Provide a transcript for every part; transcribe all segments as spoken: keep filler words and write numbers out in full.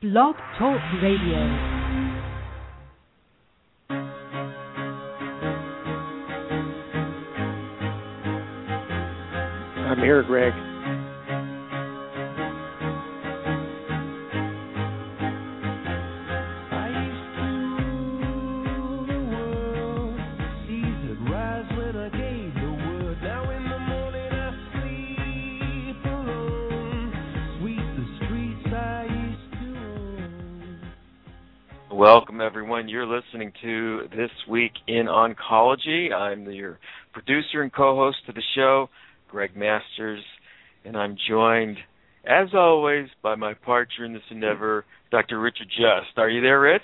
Blog Talk Radio. I'm here, Greg. Welcome, everyone. You're listening to This Week in Oncology. I'm your producer and co-host of the show, Greg Masters, and I'm joined, as always, by my partner in this endeavor, Doctor Richard Just. Are you there, Rich?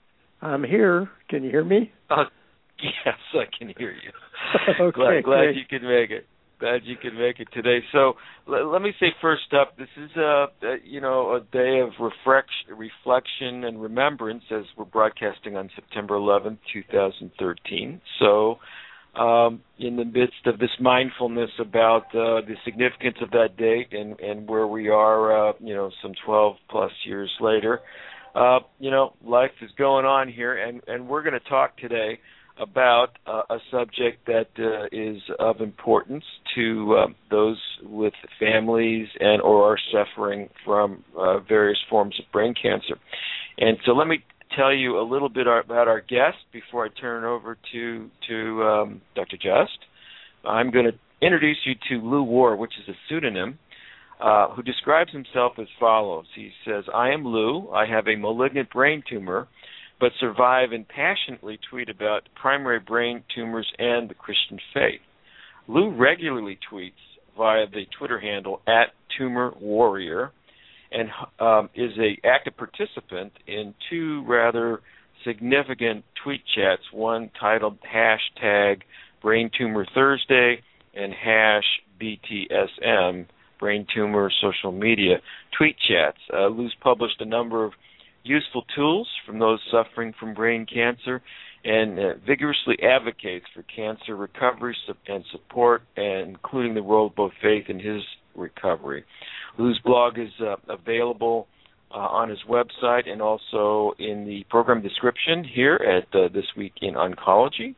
I'm here. Can you hear me? Uh, yes, I can hear you. Okay, glad glad great. you could make it. Glad you could make it today. So l- let me say first up, this is a, a you know a day of reflection, reflection and remembrance as we're broadcasting on September eleventh, twenty thirteen. So um, in the midst of this mindfulness about uh, the significance of that date and, and where we are, uh, you know, some twelve plus years later, uh, you know, life is going on here, and, and we're going to talk today about uh, a subject that uh, is of importance to uh, those with families and or are suffering from uh, various forms of brain cancer. And so let me tell you a little bit about our guest before I turn it over to, to um, Doctor Just. I'm going to introduce you to Lou War, which is a pseudonym, uh, who describes himself as follows. He says, "I am Lou. I have a malignant brain tumor, but survive and passionately tweet about primary brain tumors and the Christian faith. Lou regularly tweets via the Twitter handle at Tumor Warrior and um, is an active participant in two rather significant tweet chats, one titled hashtag Brain Tumor Thursday and hash B T S M, Brain Tumor Social Media tweet chats. Uh, Lou's published a number of useful tools from those suffering from brain cancer and uh, vigorously advocates for cancer recovery and support, and including the role of both faith in his recovery. Lou's blog is uh, available uh, on his website and also in the program description here at uh, This Week in Oncology,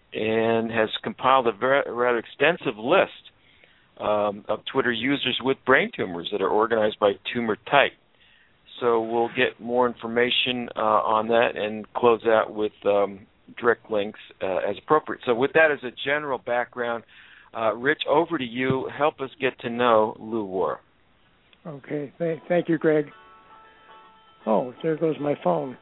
and has compiled a very, rather extensive list um, of Twitter users with brain tumors that are organized by tumor type. So we'll get more information uh, on that and close out with um, direct links uh, as appropriate. So with that as a general background, uh, Rich, over to you. Help us get to know Lou War. Okay, th- thank you, Greg. Oh, there goes my phone.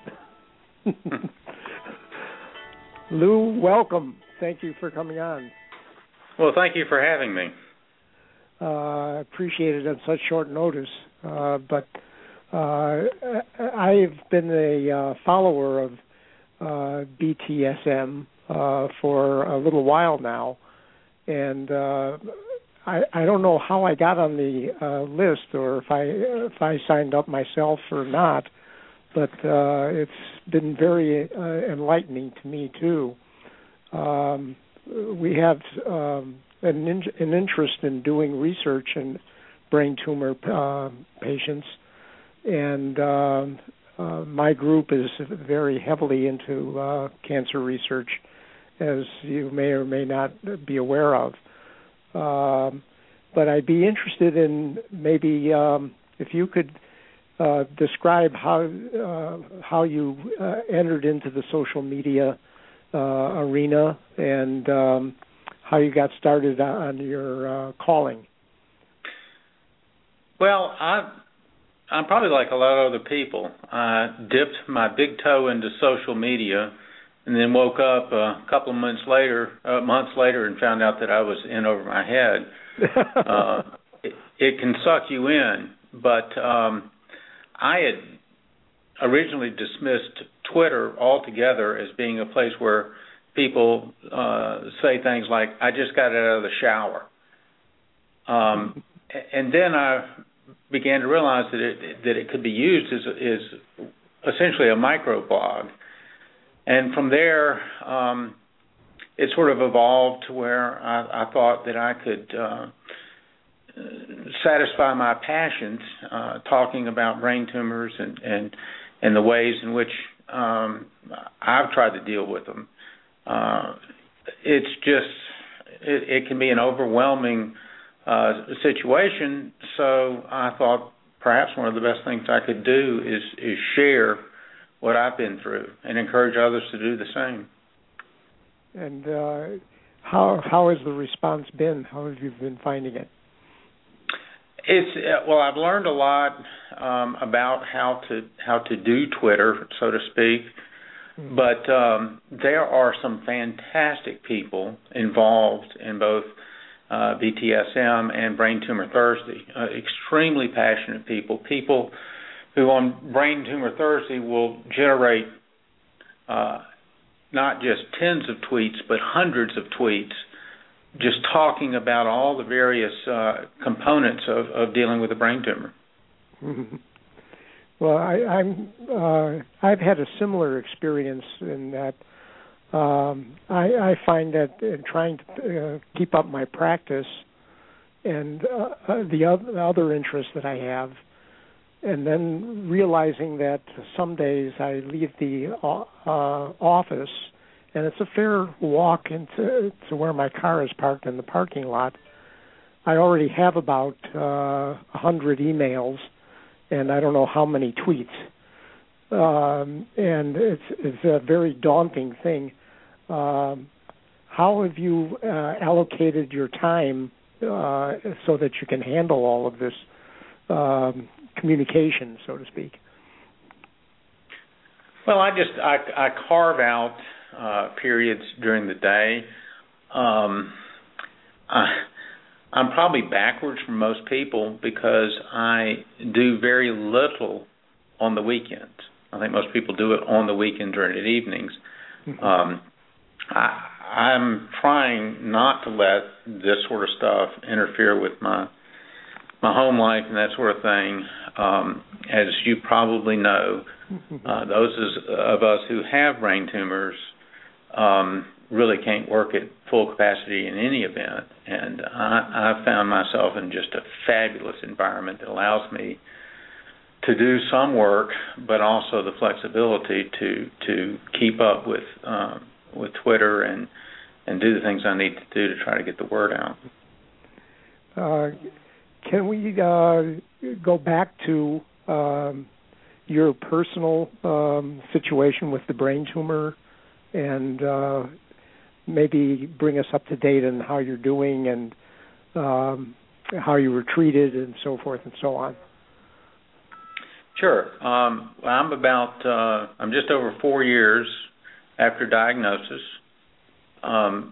Lou, welcome. Thank you for coming on. Well, thank you for having me. I uh, appreciate it on such short notice, uh, but Uh, I've been a uh, follower of uh, B T S M uh, for a little while now, and uh, I, I don't know how I got on the uh, list or if I if I signed up myself or not, but uh, it's been very uh, enlightening to me too. Um, we have um, an, in, an interest in doing research in brain tumor uh, patients. And uh, uh, my group is very heavily into uh, cancer research, as you may or may not be aware of. Um, but I'd be interested in maybe um, if you could uh, describe how uh, how you uh, entered into the social media uh, arena and um, how you got started on your uh, calling. Well, I. I'm probably like a lot of other people. I dipped my big toe into social media and then woke up a couple of months later, uh, months later and found out that I was in over my head. uh, it, it can suck you in, but um, I had originally dismissed Twitter altogether as being a place where people uh, say things like, I just got out of the shower. Um, and then I began to realize that it that it could be used as, as essentially a microblog. And from there, um, it sort of evolved to where I, I thought that I could uh, satisfy my passions, uh, talking about brain tumors and, and, and the ways in which um, I've tried to deal with them. Uh, it's just, it, it can be an overwhelming uh, situation, so I thought perhaps one of the best things I could do is, is share what I've been through and encourage others to do the same. And uh, how how has the response been? How have you been finding it? It's well, I've learned a lot um, about how to how to do Twitter, so to speak. Mm-hmm. But um, there are some fantastic people involved in both uh, B T S M and Brain Tumor Thursday. Uh, extremely passionate people. People who on Brain Tumor Thursday will generate uh, not just tens of tweets, but hundreds of tweets, just talking about all the various uh, components of, of dealing with a brain tumor. Mm-hmm. Well, I, I'm uh, I've had a similar experience in that um, I, I find that in trying to uh, keep up my practice and uh, the other interests that I have, and then realizing that some days I leave the uh, office and it's a fair walk into to where my car is parked in the parking lot. I already have about uh, one hundred emails, and I don't know how many tweets. Um, and it's it's a very daunting thing. Um, how have you uh, allocated your time uh, so that you can handle all of this um, communication, so to speak? Well, I just I, I carve out uh, periods during the day. Um, I, I'm probably backwards from most people because I do very little on the weekends. I think most people do it on the weekends or in evenings. Mm-hmm. Um, I, I'm trying not to let this sort of stuff interfere with my my home life and that sort of thing. Um, as you probably know, uh, those of us who have brain tumors um, really can't work at full capacity in any event. And I, I found myself in just a fabulous environment that allows me to do some work, but also the flexibility to to keep up with um, with Twitter and and do the things I need to do to try to get the word out. Uh, can we uh, go back to um, your personal um, situation with the brain tumor and uh, maybe bring us up to date on how you're doing and um, how you were treated and so forth and so on? Sure. Um, I'm about, uh, I'm just over four years after diagnosis. Um,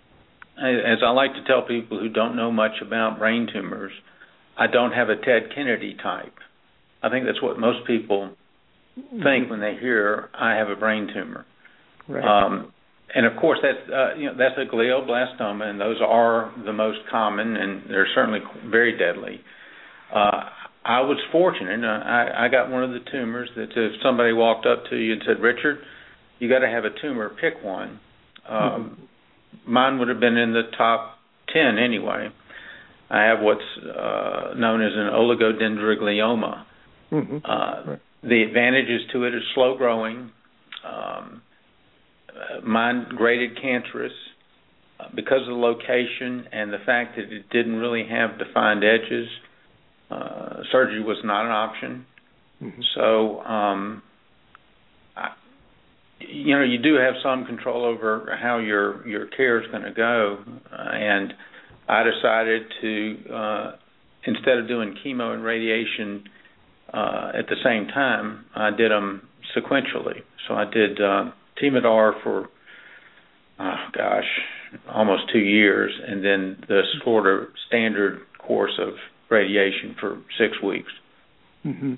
as I like to tell people who don't know much about brain tumors, I don't have a Ted Kennedy type. I think that's what most people think when they hear I have a brain tumor. Right. Um, and of course, that's uh, you know that's a glioblastoma, and those are the most common, and they're certainly very deadly. Uh, I was fortunate. I, I got one of the tumors that if somebody walked up to you and said, "Richard, you got to have a tumor. Pick one." Um, mm-hmm. Mine would have been in the top ten anyway. I have what's uh, known as an oligodendroglioma. Mm-hmm. Uh, right. The advantages to it is slow growing. Um, mine graded cancerous uh, because of the location and the fact that it didn't really have defined edges. Uh, surgery was not an option. Mm-hmm. So, um, I, you know, you do have some control over how your your care is going to go, uh, and I decided to, uh, instead of doing chemo and radiation uh, at the same time, I did them sequentially. So I did uh, Temodar for, oh gosh, almost two years, and then the sort of standard course of radiation for six weeks. Mm-hmm.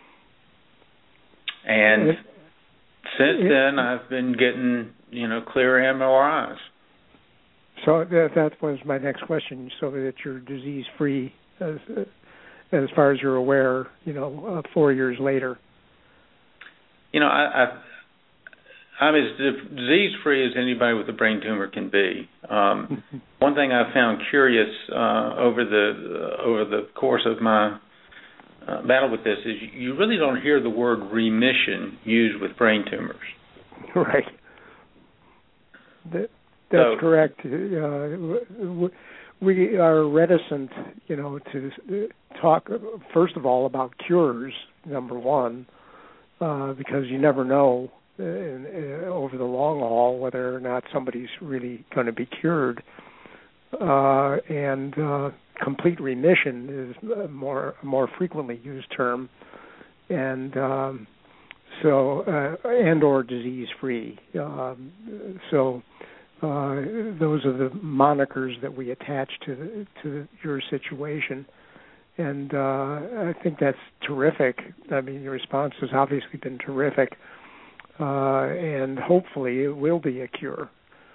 And it, since it, then, I've been getting, you know, clear M R Is. So that, that was my next question. So that you're disease-free, as as far as you're aware, you know, uh, four years later. You know, I, I I'm as disease-free as anybody with a brain tumor can be. Um, one thing I found curious uh, over the uh, over the course of my uh, battle with this is you really don't hear the word remission used with brain tumors. Right. That, that's so, correct. Uh, we are reticent, you know, to talk, first of all, about cures, number one, uh, because you never know uh, in, in, over the long haul whether or not somebody's really going to be cured. Uh, and uh, complete remission is a more, a more frequently used term. And um, so, uh, and or disease-free. Um, so, uh, those are the monikers that we attach to to your situation, and uh, I think that's terrific. I mean, your response has obviously been terrific, uh, and hopefully it will be a cure.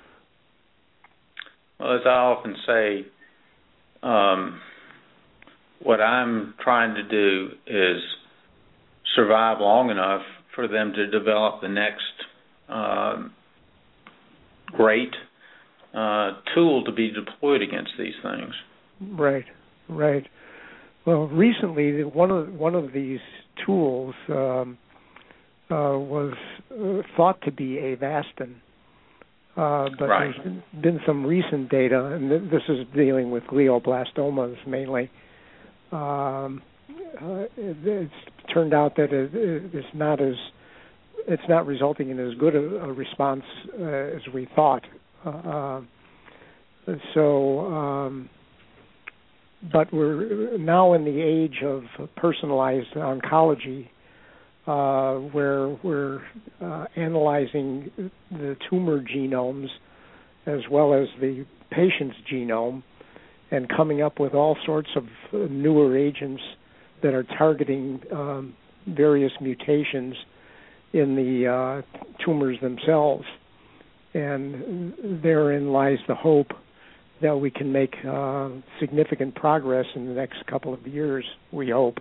Well, as I often say, um, what I'm trying to do is survive long enough for them to develop the next uh, great uh, tool to be deployed against these things. Right, right. Well, recently one of one of these tools um, uh, was uh, thought to be Avastin, uh, but right. there's been, been some recent data, and th- this is dealing with glioblastomas mainly. Um, uh, it, it's turned out that it, it's not as it's not resulting in as good a, a response uh, as we thought. Uh, so, um, but we're now in the age of personalized oncology, uh, where we're uh, analyzing the tumor genomes as well as the patient's genome, and coming up with all sorts of newer agents that are targeting um, various mutations in the uh, tumors themselves. And therein lies the hope that we can make uh, significant progress in the next couple of years, we hope.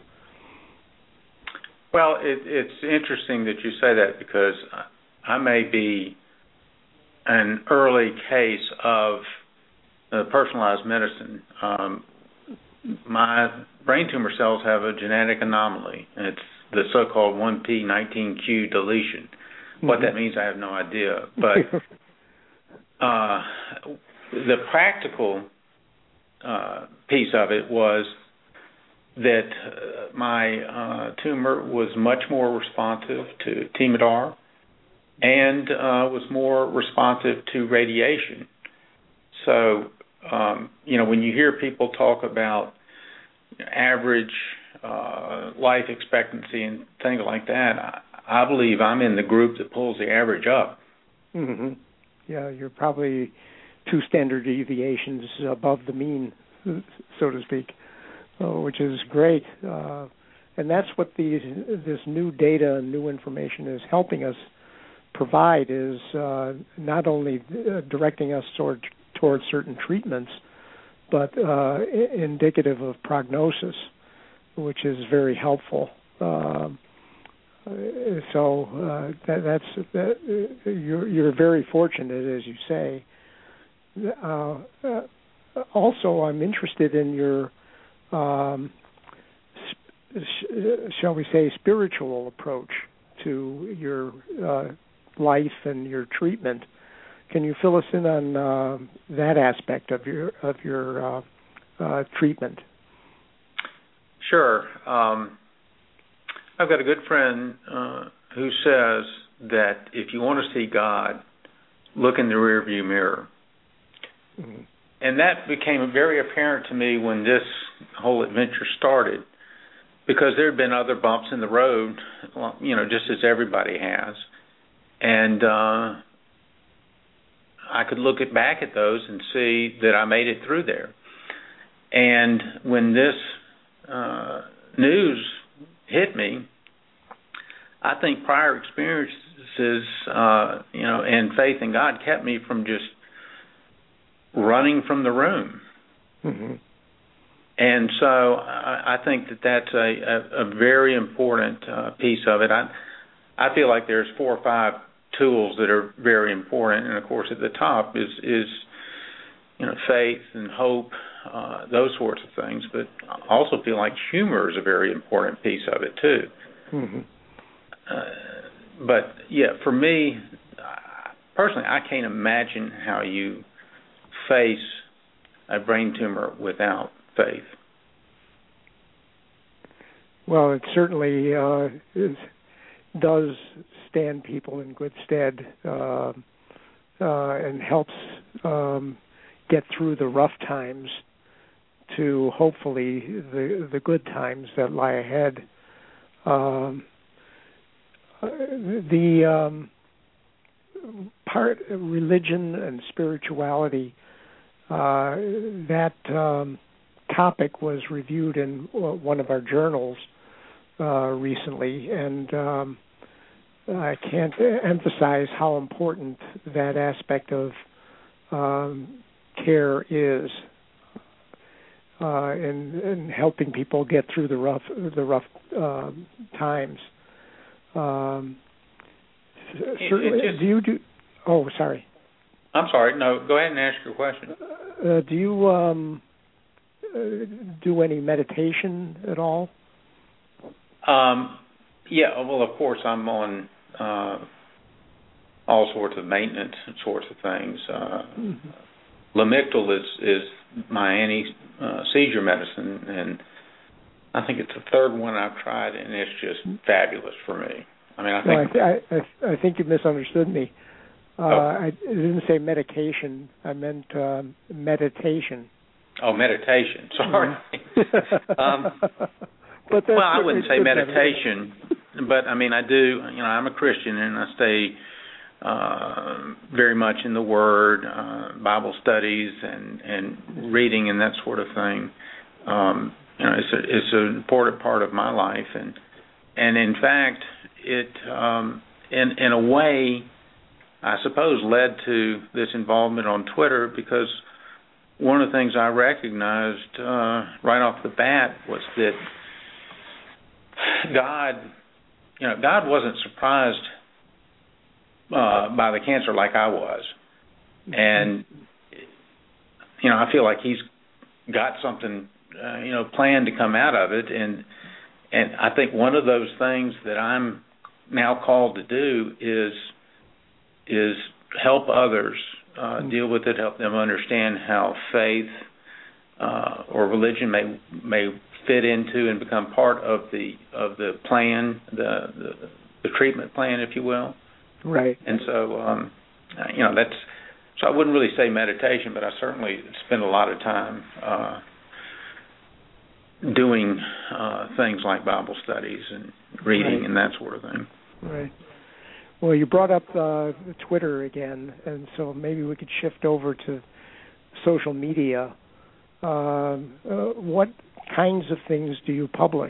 Well, it, it's interesting that you say that, because I may be an early case of uh, personalized medicine. Um, my brain tumor cells have a genetic anomaly. It's the so-called one p nineteen q deletion. Mm-hmm. What that means, I have no idea. But uh, the practical uh, piece of it was that uh, my uh, tumor was much more responsive to Temodar and uh, was more responsive to radiation. So, um, you know, when you hear people talk about average uh, life expectancy and things like that, I, I believe I'm in the group that pulls the average up. Mm-hmm. Yeah, you're probably two standard deviations above the mean, so to speak, uh, which is great. Uh, and that's what these, this new data and new information is helping us provide, is uh, not only uh, directing us toward, toward certain treatments, but uh, indicative of prognosis, which is very helpful. Uh, so uh, that, that's that, you're, you're very fortunate, as you say. Uh, uh, also, I'm interested in your, um, sp- shall we say, spiritual approach to your uh, life and your treatment. Can you fill us in on uh, that aspect of your of your uh, uh, treatment? Sure. Um, I've got a good friend uh, who says that if you want to see God, look in the rearview mirror. Mm-hmm. And that became very apparent to me when this whole adventure started, because there had been other bumps in the road, you know, just as everybody has. And uh, I could look at, back at those and see that I made it through there. And when this uh, news hit me, I think prior experiences, uh, you know, and faith in God kept me from just running from the room. Mm-hmm. And so I, I think that that's a, a, a very important uh, piece of it. I, I feel like there's four or five tools that are very important, and of course at the top is is you know faith and hope, uh, those sorts of things. But I also feel like humor is a very important piece of it too. Mm-hmm. Uh, but yeah, for me personally, I can't imagine how you face a brain tumor without faith. Well, it certainly uh, is, does stand people in good stead uh, uh, and helps um, get through the rough times to hopefully the the good times that lie ahead. Um, the um, part religion and spirituality, uh, that um, topic was reviewed in one of our journals uh, recently, and um, I can't emphasize how important that aspect of um, care is uh, in, in helping people get through the rough the rough uh, times. Um, certainly, just, do you do? Oh, sorry. I'm sorry. No, go ahead and ask your question. Uh, do you um, uh, do any meditation at all? Um, yeah. Well, of course, I'm on uh, all sorts of maintenance sorts of things. Uh, mm-hmm. Lamictal is is my anti uh, seizure medicine, and I think it's the third one I've tried, and it's just fabulous for me. I mean, I think no, I, th- I, I think you misunderstood me. Uh, oh. I didn't say medication. I meant um, meditation. Oh, meditation. Sorry. Mm-hmm. um, but well, I wouldn't say meditation, but I mean, I do. You know, I'm a Christian, and I stay uh, very much in the Word, uh, Bible studies, and and reading, and that sort of thing. Um, you know, it's a, it's an important part of my life, and and in fact, it um, in in a way, I suppose, led to this involvement on Twitter, because one of the things I recognized uh, right off the bat was that God, you know, God wasn't surprised uh, by the cancer like I was, and you know, I feel like He's got something, uh, you know, planned to come out of it, and and I think one of those things that I'm now called to do is is help others uh, deal with it, help them understand how faith uh, or religion may may fit into and become part of the of the plan, the the, the treatment plan, if you will. Right. And so, um, you know, that's so I wouldn't really say meditation, but I certainly spend a lot of time uh, doing uh, things like Bible studies and reading right. and that sort of thing. Right. Well, you brought up uh, Twitter again, and so maybe we could shift over to social media. Uh, uh, what kinds of things do you publish?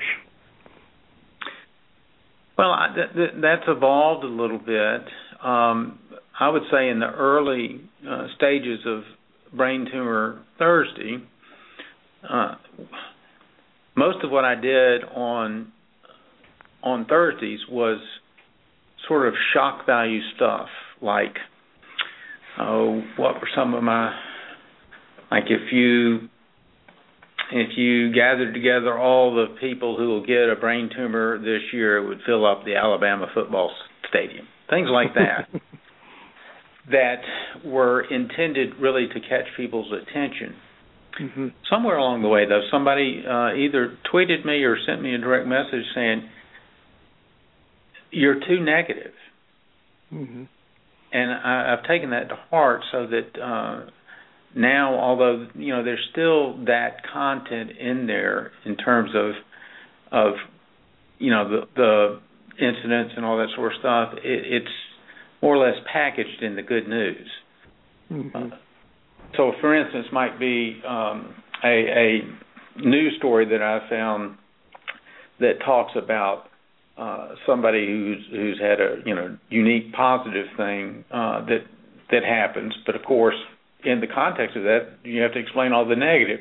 Well, I, th- th- that's evolved a little bit. Um, I would say in the early uh, stages of Brain Tumor Thursday, uh, most of what I did on on Thursdays was sort of shock value stuff, like, oh, what were some of my, like if you if you gathered together all the people who will get a brain tumor this year, it would fill up the Alabama football stadium. Things like that, that were intended really to catch people's attention. Mm-hmm. Somewhere along the way, though, somebody uh, either tweeted me or sent me a direct message saying, you're too negative. Mm-hmm. And I, I've taken that to heart, so that uh, now, although, you know, there's still that content in there in terms of, of you know, the, the incidents and all that sort of stuff, it, it's more or less packaged in the good news. Mm-hmm. Uh, so, for instance, might be um, a, a news story that I found that talks about Uh, somebody who's who's had a you know unique positive thing uh, that that happens, but of course, in the context of that, you have to explain all the negative.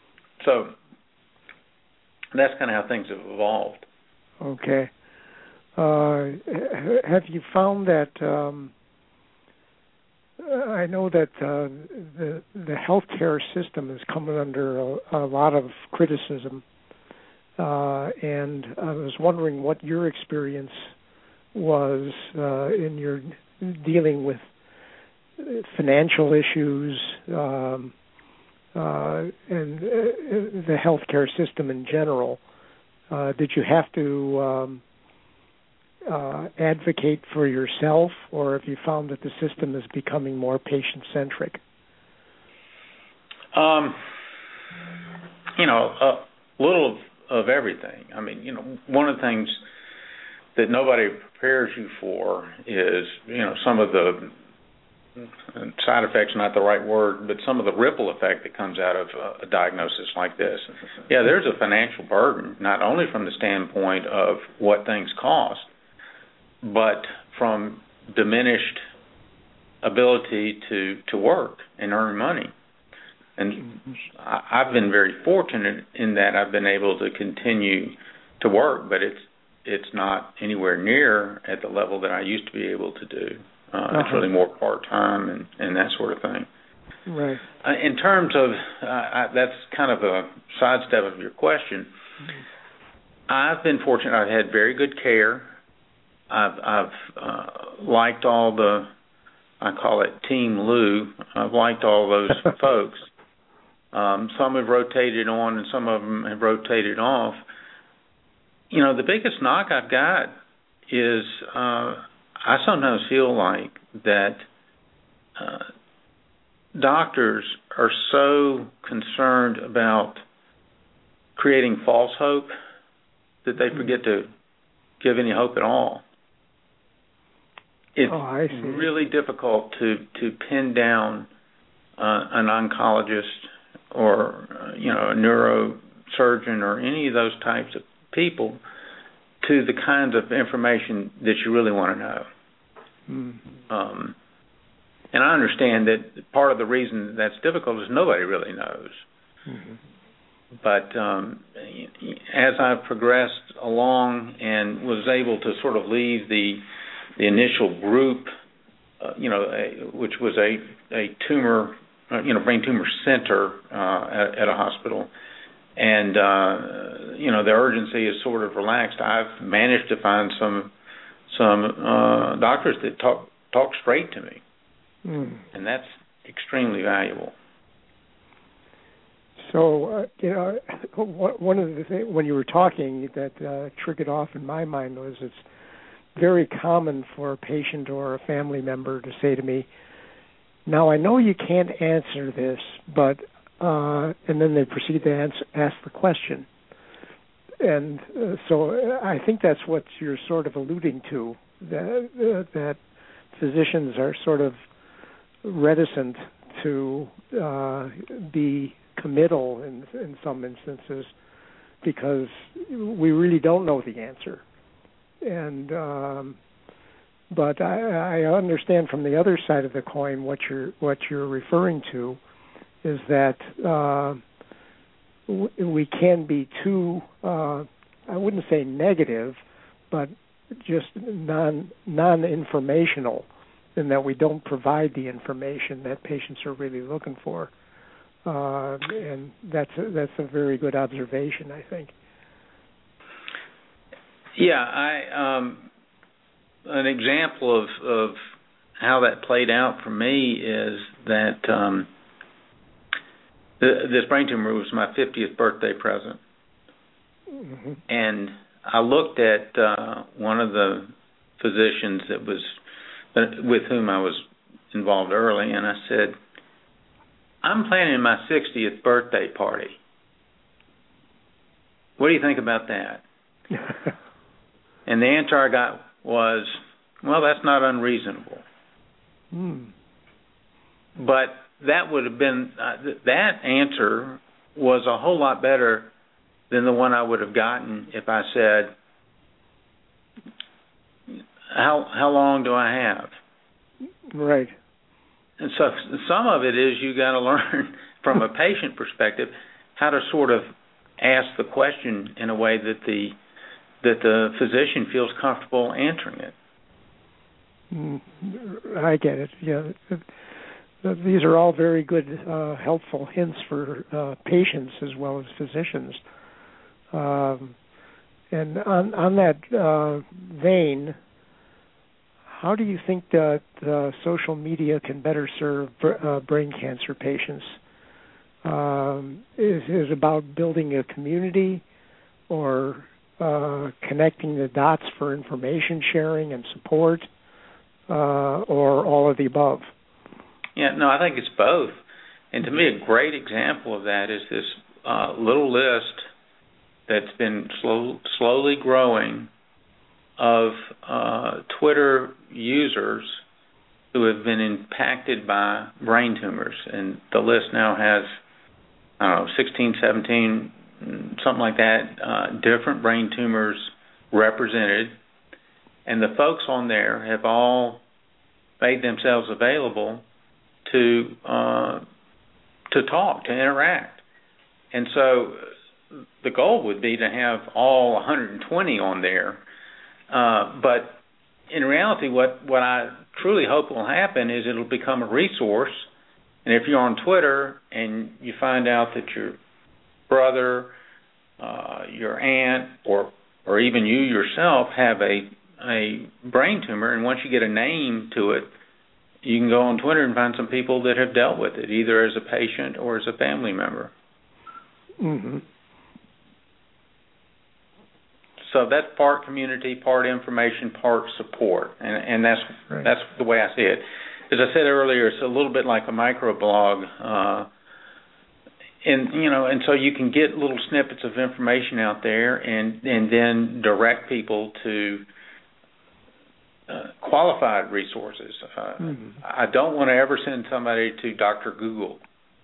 So that's kind of how things have evolved. Okay. Uh, have you found that? Um, I know that uh, the the healthcare system is coming under a, a lot of criticism, uh, and I was wondering what your experience was uh, in your dealing with financial issues um, uh, and uh, the healthcare system in general. Uh, did you have to um, uh, advocate for yourself, or have you found that the system is becoming more patient-centric? Um, you know, a little of, of everything. I mean, you know, one of the things that nobody prepares you for is, you know, some of the side effects, not the right word, but some of the ripple effect that comes out of a diagnosis like this. Yeah, there's a financial burden, not only from the standpoint of what things cost, but from diminished ability to, to work and earn money. And I've been very fortunate in that I've been able to continue to work, but it's it's not anywhere near at the level that I used to be able to do. Uh, uh-huh. It's really more part-time and, and that sort of thing. Right. Uh, in terms of, uh, I, that's kind of a sidestep of your question. Mm-hmm. I've been fortunate. I've had very good care. I've, I've uh, liked all the, I call it Team Lou. I've liked all those folks. Um, some have rotated on and some of them have rotated off. You know, the biggest knock I've got is uh, I sometimes feel like that uh, doctors are so concerned about creating false hope that they forget to give any hope at all. It's oh, really difficult to, to pin down uh, an oncologist or, uh, you know, a neurosurgeon or any of those types of people to the kinds of information that you really want to know. Mm-hmm. Um, and I understand that part of the reason that's difficult is nobody really knows. Mm-hmm. But um, as I've progressed along and was able to sort of leave the the initial group, uh, you know, a, which was a, a tumor, uh, you know, brain tumor center uh, at, at a hospital, and, uh, you know, the urgency is sort of relaxed, I've managed to find some some uh, doctors that talk talk straight to me. Mm. And that's extremely valuable. So, uh, you know, one of the things, when you were talking, that uh, triggered off in my mind was it's very common for a patient or a family member to say to me, now I know you can't answer this, but, uh, and then they proceed to answer, ask the question. And uh, so I think that's what you're sort of alluding to, that, uh, that physicians are sort of reticent to uh, be committal in, in some instances because we really don't know the answer. And um, but I, I understand from the other side of the coin what you're what you're referring to is that uh, w- we can be too uh, I wouldn't say negative, but just non non-informational, in that we don't provide the information that patients are really looking for. Uh, and that's a, that's a very good observation, I think. Yeah, I um, an example of, of how that played out for me is that um, the, this brain tumor was my fiftieth birthday present, mm-hmm. and I looked at uh, one of the physicians that was uh, with whom I was involved early, and I said, I'm planning my sixtieth birthday party. What do you think about that? And the answer I got was, well, that's not unreasonable. Mm. But that would have been, uh, th- that answer was a whole lot better than the one I would have gotten if I said, how how long do I have? Right. And so some of it is you got to learn from a patient perspective how to sort of ask the question in a way that the that the physician feels comfortable answering it. Mm, I get it. Yeah, these are all very good, uh, helpful hints for uh, patients as well as physicians. Um, and on on that uh, vein, how do you think that uh, social media can better serve uh, brain cancer patients? Um, is is it about building a community, or uh, connecting the dots for information sharing and support, uh, or all of the above? Yeah, no, I think it's both. And to me, a great example of that is this uh, little list that's been slow, slowly growing of uh, Twitter users who have been impacted by brain tumors. And the list now has, I don't know, sixteen, seventeen, something like that, uh, different brain tumors represented. And the folks on there have all made themselves available to uh, to talk, to interact. And so the goal would be to have all one hundred twenty on there. Uh, but in reality, what, what I truly hope will happen is it'll become a resource. And if you're on Twitter and you find out that your brother, uh, your aunt, or or even you yourself have a a brain tumor, and once you get a name to it, you can go on Twitter and find some people that have dealt with it, either as a patient or as a family member. Mm-hmm. So that's part community, part information, part support, and and that's right. that's the way I see it. As I said earlier, it's a little bit like a microblog, uh, and you know, and so you can get little snippets of information out there, and and then direct people to uh, qualified resources. Uh, mm-hmm. I don't want to ever send somebody to Doctor Google.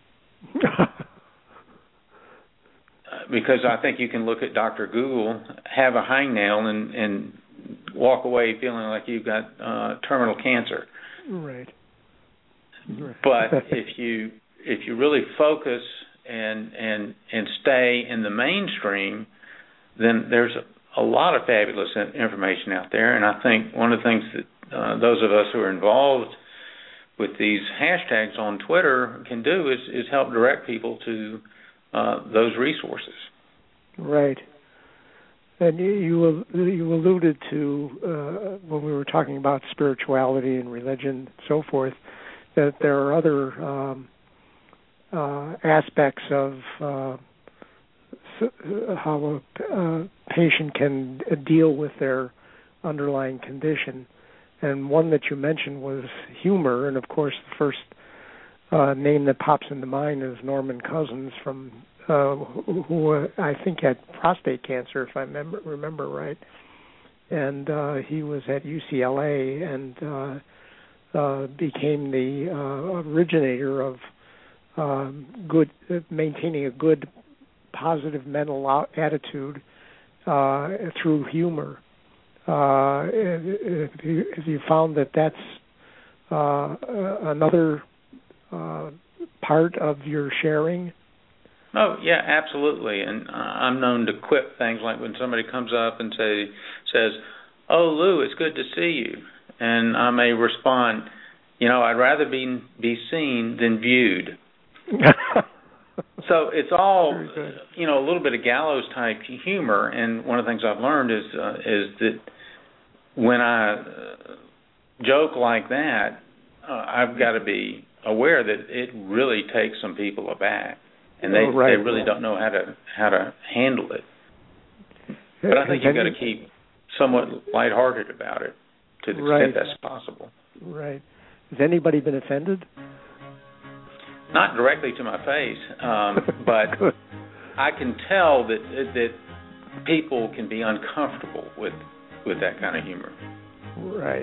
Because I think you can look at Doctor Google, have a hangnail, and, and walk away feeling like you've got uh, terminal cancer. Right. right. But if you if you really focus and and and stay in the mainstream, then there's a, a lot of fabulous information out there. And I think one of the things that uh, those of us who are involved with these hashtags on Twitter can do is, is help direct people to Uh, those resources. Right. And you you, you alluded to, uh, when we were talking about spirituality and religion and so forth, that there are other um, uh, aspects of uh, how a uh, patient can deal with their underlying condition. And one that you mentioned was humor, and of course the first Uh, name that pops into mind is Norman Cousins, from uh, who, who uh, I think had prostate cancer, if I remember, remember right. And uh, he was at U C L A and uh, uh, became the uh, originator of uh, good, uh, maintaining a good, positive mental attitude uh, through humor. Uh, if, you, if you found that that's uh, another Uh, part of your sharing? Oh, yeah, absolutely. And uh, I'm known to quip things like when somebody comes up and say says, "Oh, Lou, it's good to see you." And I may respond, you know, I'd rather be be seen than viewed. So it's all, you know, a little bit of gallows-type humor. And one of the things I've learned is, uh, is that when I uh, joke like that, uh, I've got to be aware that it really takes some people aback, and they oh, right. they really don't know how to how to handle it. But I think you've got to keep somewhat lighthearted about it to the right. extent that's possible. Right. Has anybody been offended? Not directly to my face, um, but I can tell that that people can be uncomfortable with with that kind of humor. Right.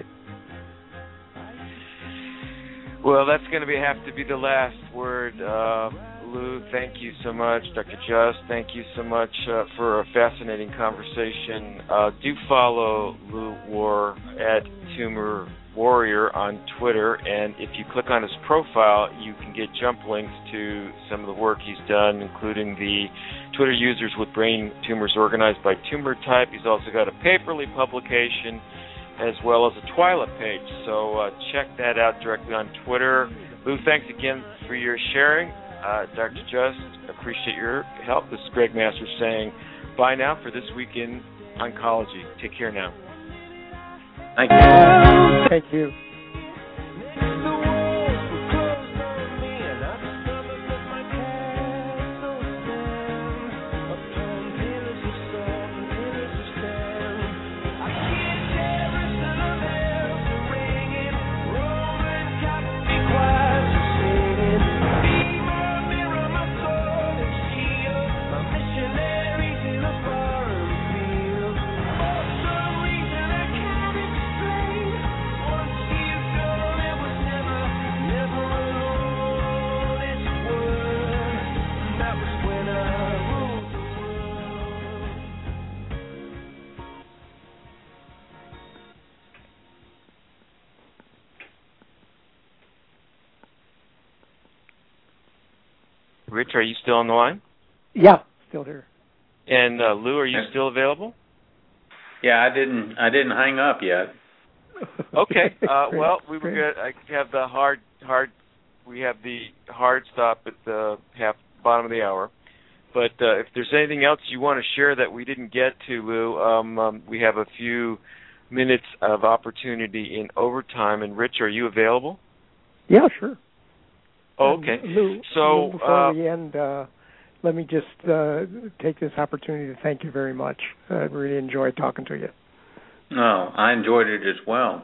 Well, that's going to be have to be the last word. Uh, Lou, thank you so much. Doctor Just, thank you so much uh, for a fascinating conversation. Uh, do follow Lou Warr at Tumor Warrior on Twitter, and if you click on his profile, you can get jump links to some of the work he's done, including the Twitter users with brain tumors organized by tumor type. He's also got a paperly publication as well as a Twyla page. So uh, check that out directly on Twitter. Lou, thanks again for your sharing. Uh, Doctor Just, appreciate your help. This is Greg Masters saying bye now for This Week in Oncology. Take care now. Thank you. Thank you. Rich, are you still on the line? Yeah, still here. And uh, Lou, are you still available? Yeah, I didn't. I didn't hang up yet. Okay. Uh, well, we were good. I have the hard, hard. We have the hard stop at the half bottom of the hour. But uh, if there's anything else you want to share that we didn't get to, Lou, um, um, we have a few minutes of opportunity in overtime. And Rich, are you available? Yeah, sure. Oh, okay. Um, Lou, so Lou, before uh, we end, uh, let me just uh, take this opportunity to thank you very much. I really enjoyed talking to you. No, I enjoyed it as well.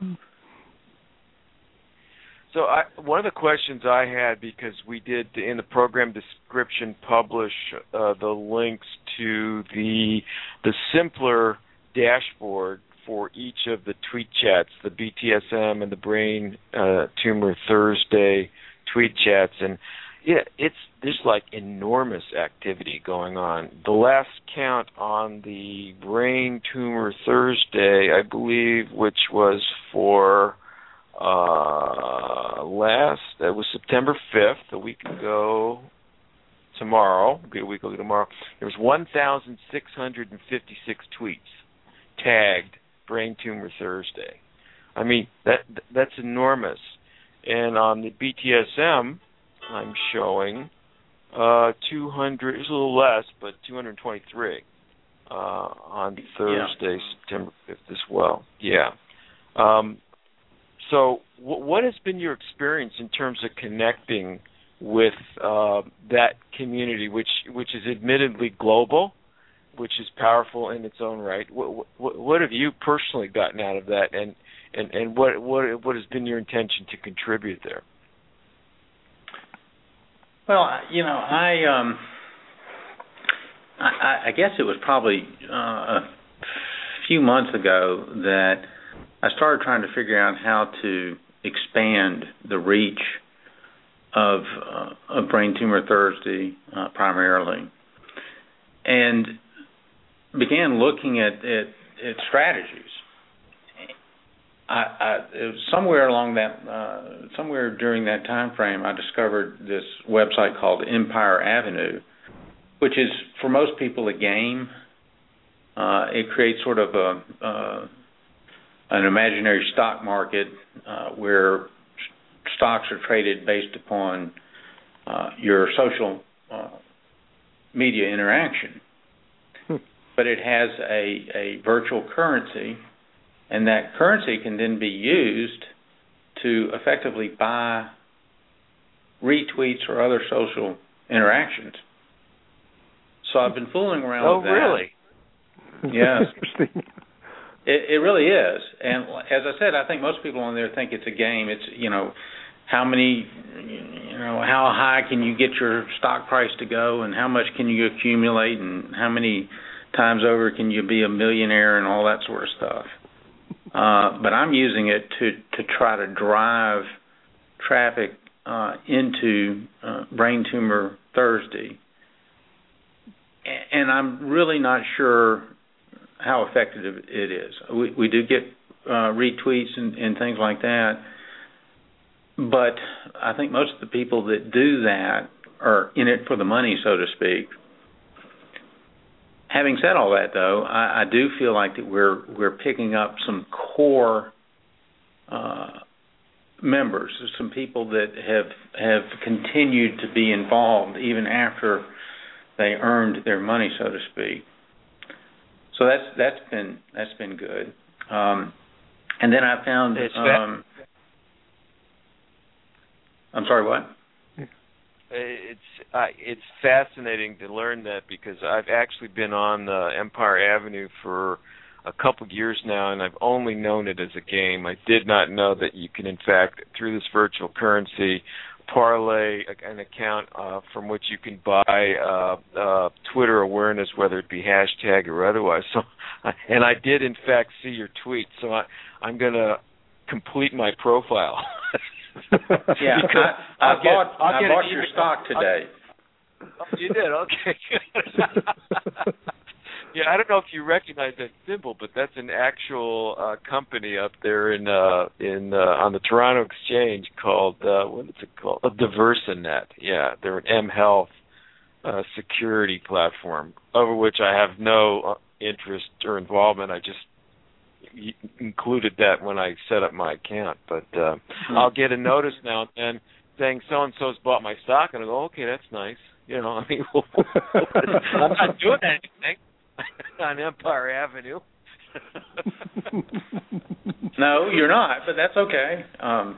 So I, one of the questions I had, because we did in the program description publish uh, the links to the the simpler dashboard for each of the tweet chats, the B T S M and the Brain uh, Tumor Thursday tweet chats, and yeah, it's there's like enormous activity going on. The last count on the Brain Tumor Thursday, I believe, which was for uh, last, that was September fifth, a week ago tomorrow, it'll be a week ago tomorrow, there was one thousand six hundred fifty-six tweets tagged Brain Tumor Thursday. I mean, that that's enormous. And on the B T S M, I'm showing uh, two hundred, it's a little less, but two hundred twenty-three uh, on Thursday, yeah. September fifth as well. Yeah. Um, so w- what has been your experience in terms of connecting with uh, that community, which which is admittedly global, which is powerful in its own right? What, what, what have you personally gotten out of that, and, and, and what, what what has been your intention to contribute there? Well, you know, I um, I, I guess it was probably uh, a few months ago that I started trying to figure out how to expand the reach of, uh, of Brain Tumor Thursday uh, primarily, and began looking at, at, at strategies. I, I, it was somewhere along that, uh, somewhere during that time frame, I discovered this website called Empire Avenue, which is for most people a game. Uh, it creates sort of a uh, an imaginary stock market uh, where stocks are traded based upon uh, your social uh, media interaction. Hmm. But it has a, a virtual currency, and that currency can then be used to effectively buy retweets or other social interactions. So I've been fooling around oh, with that. Oh, really? Yes. Interesting. It, it really is. And as I said, I think most people on there think it's a game. It's, you know, how many, you know, how high can you get your stock price to go, and how much can you accumulate, and how many times over can you be a millionaire, and all that sort of stuff. Uh, but I'm using it to, to try to drive traffic uh, into uh, Brain Tumor Thursday. And I'm really not sure how effective it is. We, we do get uh, retweets and, and things like that, but I think most of the people that do that are in it for the money, so to speak. Having said all that, though, I, I do feel like that we're we're picking up some core uh, members, some people that have have continued to be involved even after they earned their money, so to speak. So that's that's been that's been good. Um, and then I found. Um, I'm sorry, what? It's uh, it's fascinating to learn that, because I've actually been on uh, Empire Avenue for a couple years now, and I've only known it as a game. I did not know that you can, in fact, through this virtual currency, parlay an account uh, from which you can buy uh, uh, Twitter awareness, whether it be hashtag or otherwise. So, and I did, in fact, see your tweet. So I, I'm going to complete my profile. yeah, I, I, I bought I bought your stock today. Oh, you did? Okay. Yeah, I don't know if you recognize that symbol, but that's an actual uh, company up there in uh, in uh, on the Toronto Exchange called uh, what is it called? A Diversanet. Yeah, they're an mHealth uh, security platform, over which I have no uh, interest or involvement. I just included that when I set up my account, but uh, mm-hmm. I'll get a notice now and then saying so and so's bought my stock, and I go, okay, that's nice. You know, I mean, I'm not doing anything on Empire Avenue. No, you're not, but that's okay. Um,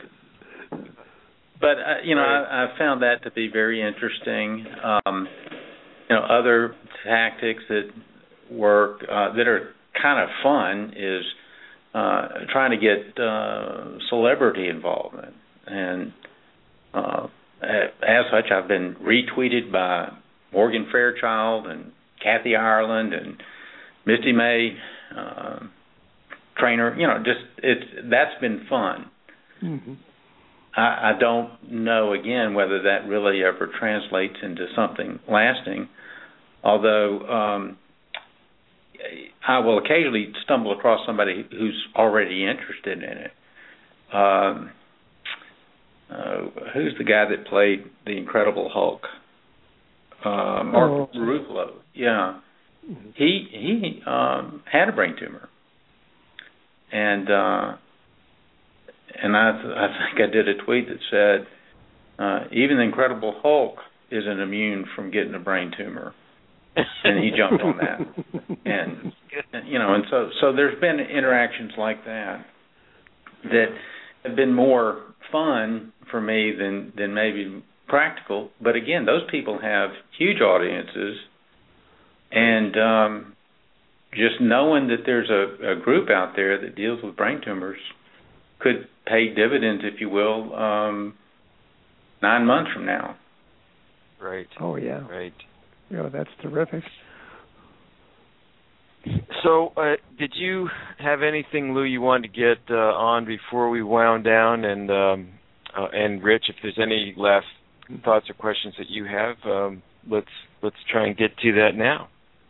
but uh, you know, I, I found that to be very interesting. Um, you know, other tactics that work uh, that are kind of fun is uh, trying to get uh, celebrity involvement, and uh, as such, I've been retweeted by Morgan Fairchild and Kathy Ireland and Misty May uh, Trainer. You know, just it's that's been fun. Mm-hmm. I, I don't know again whether that really ever translates into something lasting, although. Um, I will occasionally stumble across somebody who's already interested in it. Um, uh, who's the guy that played the Incredible Hulk? Uh, Mark oh. Ruffalo. Yeah, he he um, had a brain tumor, and uh, and I th- I think I did a tweet that said uh, even the Incredible Hulk isn't immune from getting a brain tumor. And he jumped on that, and you know, and so so there's been interactions like that that have been more fun for me than than maybe practical. But again, those people have huge audiences, and um, just knowing that there's a, a group out there that deals with brain tumors could pay dividends, if you will, um, nine months from now. Right. Oh yeah. Right. Yeah, that's terrific. So, uh, did you have anything, Lou, you wanted to get uh, on before we wound down? And um, uh, and Rich, if there's any last thoughts or questions that you have, um, let's let's try and get to that now.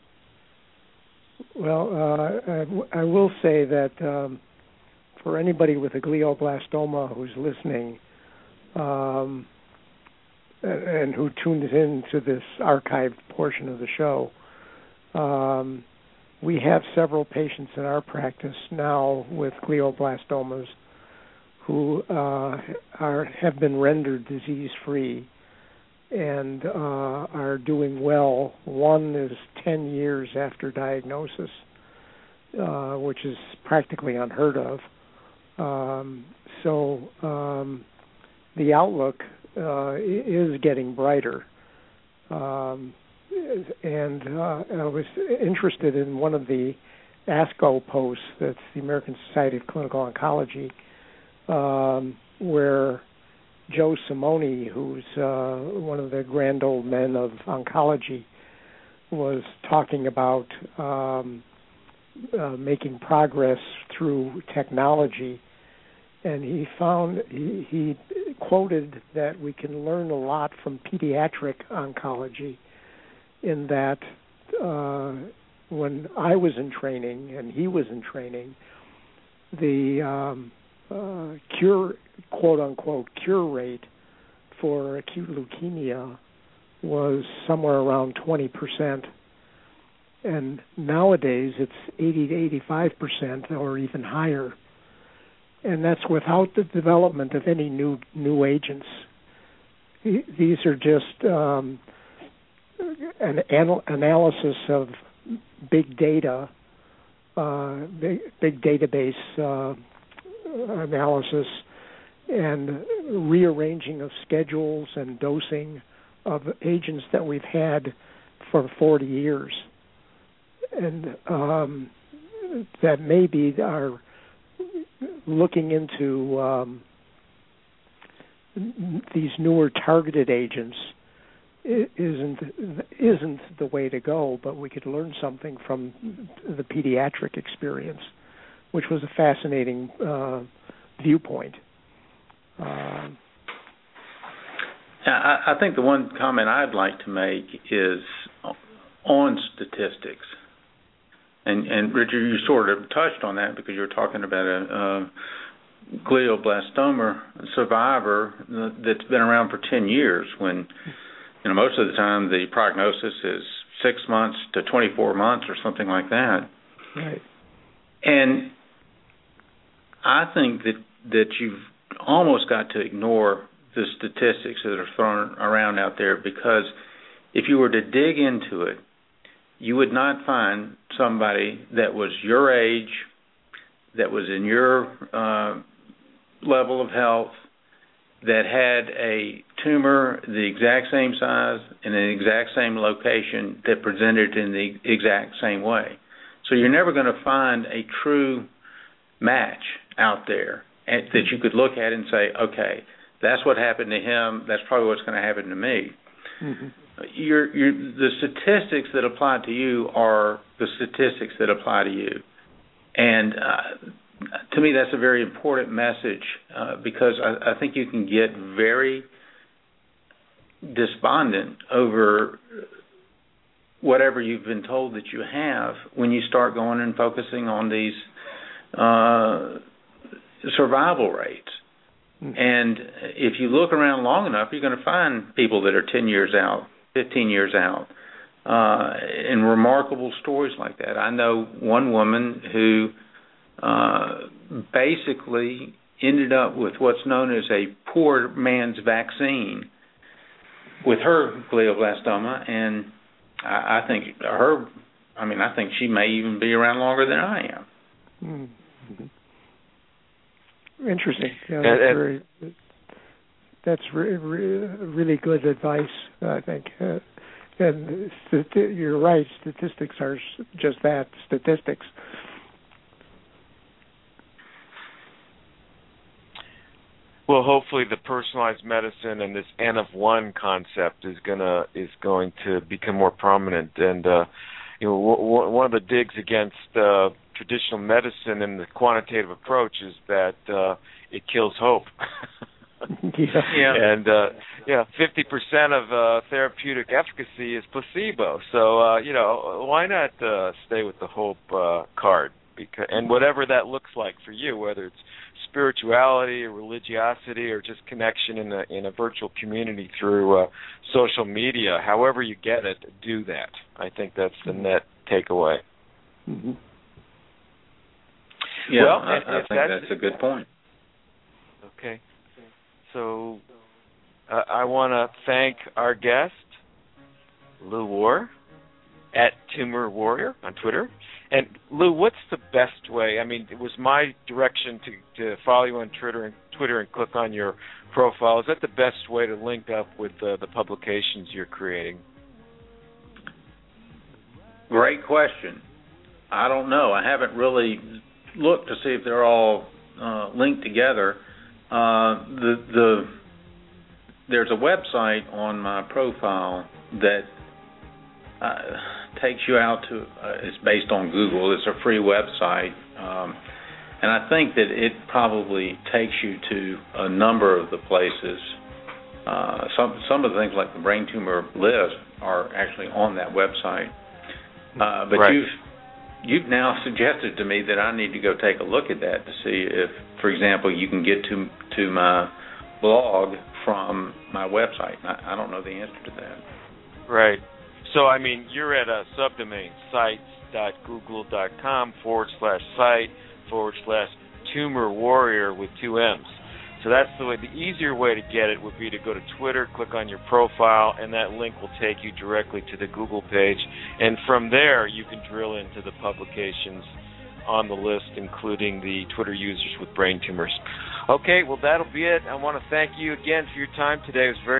Well, uh, I, I will say that um, for anybody with a glioblastoma who's listening. Um, and who tuned in to this archived portion of the show, um, we have several patients in our practice now with glioblastomas who uh, are have been rendered disease-free and uh, are doing well. One is ten years after diagnosis, uh, which is practically unheard of. Um, so um, the outlook Uh, is getting brighter, um, and uh, I was interested in one of the ASCO posts, that's the American Society of Clinical Oncology, um, where Joe Simone, who's uh, one of the grand old men of oncology, was talking about um, uh, making progress through technology. And he found, he, he quoted that we can learn a lot from pediatric oncology, in that uh, when I was in training and he was in training, the um, uh, cure, quote unquote, cure rate for acute leukemia was somewhere around twenty percent. And nowadays it's eighty to eighty-five percent or even higher. And that's without the development of any new new agents. These are just um, an anal- analysis of big data, uh, big, big database uh, analysis, and rearranging of schedules and dosing of agents that we've had for forty years. And um, that maybe are looking into um, these newer targeted agents isn't isn't the way to go, but we could learn something from the pediatric experience, which was a fascinating uh, viewpoint. Uh, I, I think the one comment I'd like to make is on statistics. And, and Richard, you sort of touched on that because you were talking about a, a glioblastoma survivor that's been around for ten years when, you know, most of the time the prognosis is six months to twenty-four months or something like that. Right. And I think that, that you've almost got to ignore the statistics that are thrown around out there, because if you were to dig into it, you would not find somebody that was your age, that was in your uh, level of health, that had a tumor the exact same size in the exact same location that presented in the exact same way. So you're never going to find a true match out there that you could look at and say, okay, that's what happened to him, that's probably what's going to happen to me. Mm-hmm. You're, you're, the statistics that apply to you are the statistics that apply to you. And uh, to me, that's a very important message uh, because I, I think you can get very despondent over whatever you've been told that you have when you start going and focusing on these uh, survival rates. Mm-hmm. And if you look around long enough, you're going to find people that are ten years out, fifteen years out, uh, and remarkable stories like that. I know one woman who uh, basically ended up with what's known as a poor man's vaccine with her glioblastoma, and I, I think her, I mean, I think she may even be around longer than I am. Mm-hmm. Interesting. Yeah, that's and, and, very, that's re- re- really good advice, I think. Uh, and st- you're right, statistics are just that, statistics. Well, hopefully the personalized medicine and this N of one concept is gonna is going to become more prominent. And uh, you know, w- w- one of the digs against uh, traditional medicine and the quantitative approach is that uh, it kills hope. yeah. yeah. And uh, yeah, fifty percent of uh, therapeutic efficacy is placebo. So uh, you know, why not uh, stay with the hope uh, card? Because, and whatever that looks like for you, whether it's spirituality or religiosity or just connection in a in a virtual community through uh, social media, however you get it, do that. I think that's the net takeaway. Mm-hmm. Yeah, well, I, I think that's, that's a good point. Okay. So uh, I want to thank our guest, Lou Warr, at Tumor Warrior on Twitter. And Lou, what's the best way? I mean, it was my direction to, to follow you on Twitter and Twitter and click on your profile. Is that the best way to link up with uh, the publications you're creating? Great question. I don't know. I haven't really looked to see if they're all uh, linked together. Uh, the the there's a website on my profile that uh, takes you out to. Uh, it's based on Google. It's a free website, um, and I think that it probably takes you to a number of the places. Uh, some some of the things like the brain tumor list are actually on that website. Uh, but right. you've you've now suggested to me that I need to go take a look at that to see if, for example, you can get to to my blog from my website. I, I don't know the answer to that. Right. So, I mean, you're at a subdomain, sites.google.com forward slash site forward slash tumor warrior with two M's. So that's the way. The easier way to get it would be to go to Twitter, click on your profile, and that link will take you directly to the Google page. And from there, you can drill into the publications on the list, including the Twitter users with brain tumors. Okay, well, that'll be it. I want to thank you again for your time today. It was very